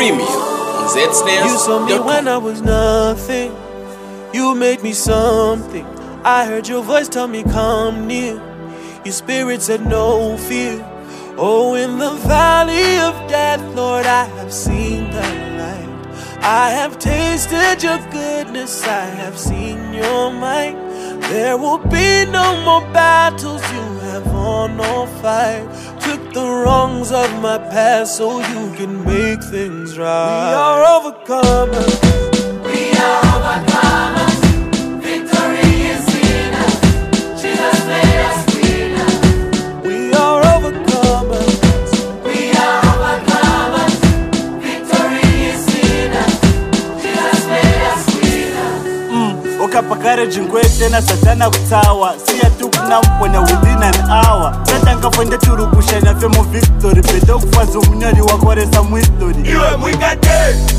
Premium on ZSnares.com. You saw me when I was nothing. You made me something. I heard your voice tell me come near. Your spirit said no fear. Oh, in the valley of death, Lord, I have seen the light. I have tasted your goodness, I have seen your might. There will be no more battles, you have won no fight. Took the wrongs of my past so you can make things right. We are overcomers. We are overcomers. Victory is in us. Jesus made us winners. We are overcomers. We are overcomers. Victory is in us. Jesus made us winners. Ukapakare jingwete na satana kutawa. Siya tukuna mpwena within an hour. Satanga fwende turukushanya femo victory. Pedo kufazo mnyori wakoresa mwistori. Iwe mwikate.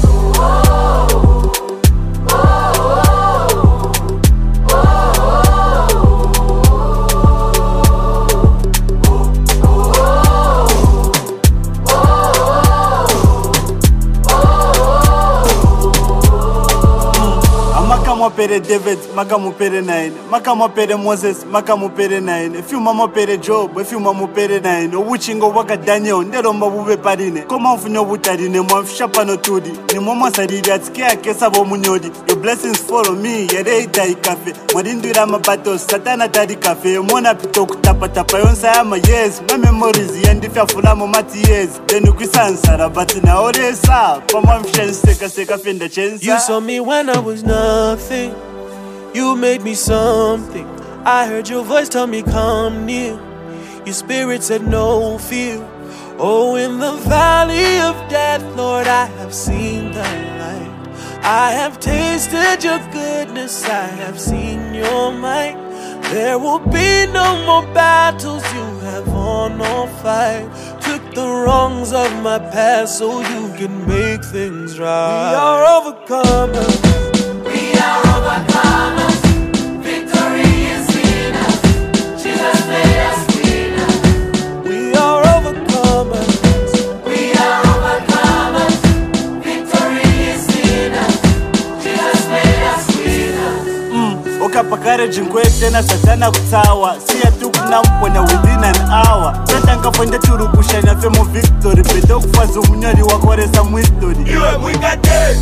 Makamopere David, makamopere 9. Makamopere Moses, makamopere 9. If you mamopere Job, if you mamopere 9. Uchingo waka Daniel, nderomba bube parine. Koma mfunyo butarine, mwamfisha no tudi. Ni mama sariri atsikia kesa bo munyodi. Your blessings follow me, yere itai kafe. Mwadindura mabato, satana tari kafe. Mwana pito kutapa tapa yonsa yama yes. My memories yandifya fulamo mati yes. Then ukwisansara, but na oresa. Pamwamfisha seka fenda chensa. You saw me when I was nothing. You made me something. I heard your voice tell me come near. Your spirit said no fear. Oh, in the valley of death, Lord, I have seen the light. I have tasted your goodness, I have seen your might. There will be no more battles, you have won no fight. Took the wrongs of my past so you can make things right. We are overcomers. We are overcomers. Victory is in us. Jesus made us winners. We are overcomers. We are overcomers. Victory is in us. Jesus made us winners. Ukapakare jingwete na satana kutawa. Siya tukuna mpwena within an hour. Satanga fwende turukushanya femo victory. Pedo kufazo mnyori wakoresa mwistori. Iwe mwikate.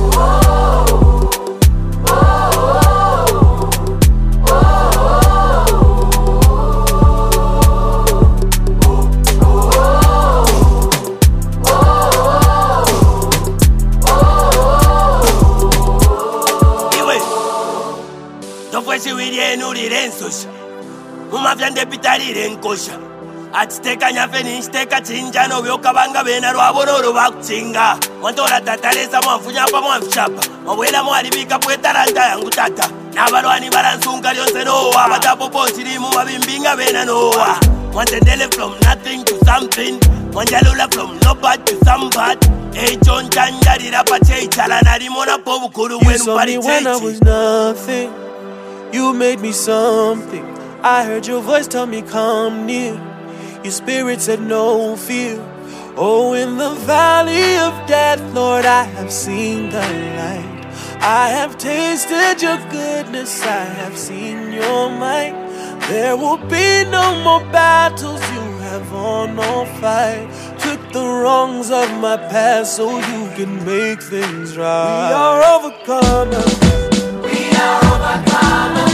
Ensosha Mumafyande pitarire nkosha Atiteka nyafeni nchiteka chinjano vyokabanga bena rwabororo bakuchinga Mwantora tataleza mwamfunyapa mwamfishapa Mwabwela mwalibika pwetaranta yangu tata Nabarwani baransunga lyonse nowa Batapopo shirimu mabimbinga bena nowa Mwantendele from nothing to something Mwanjalula from nobody to somebody Echon chanjarira pache chala narimona pobu kuru You saw me when I was nothing. You made me something. I heard your voice tell me come near. Your spirit said no fear. Oh, in the valley of death, Lord, I have seen the light. I have tasted your goodness, I have seen your might. There will be no more battles, you have won no fight. Took the wrongs of my past so you can make things right. We are overcomers. We are overcomers.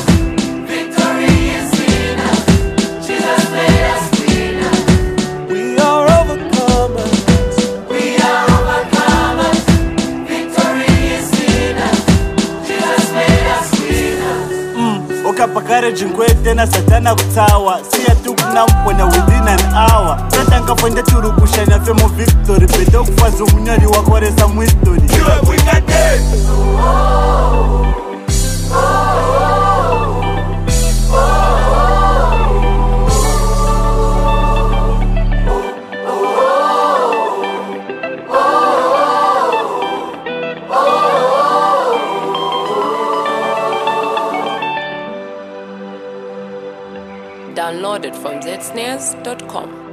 Victory is in us. Jesus made us winners. We are overcomers. We are overcomers. Victory is in us. Jesus made us winners. Ukapakare jingwete na satana kutawa. Siya tukuna mpwena within an hour. Satanga fwende turukushanya femo victory. Pedo kufazo mnyori wakoresa mwistori. Iwe mwikate. Downloaded from ZSnares.com.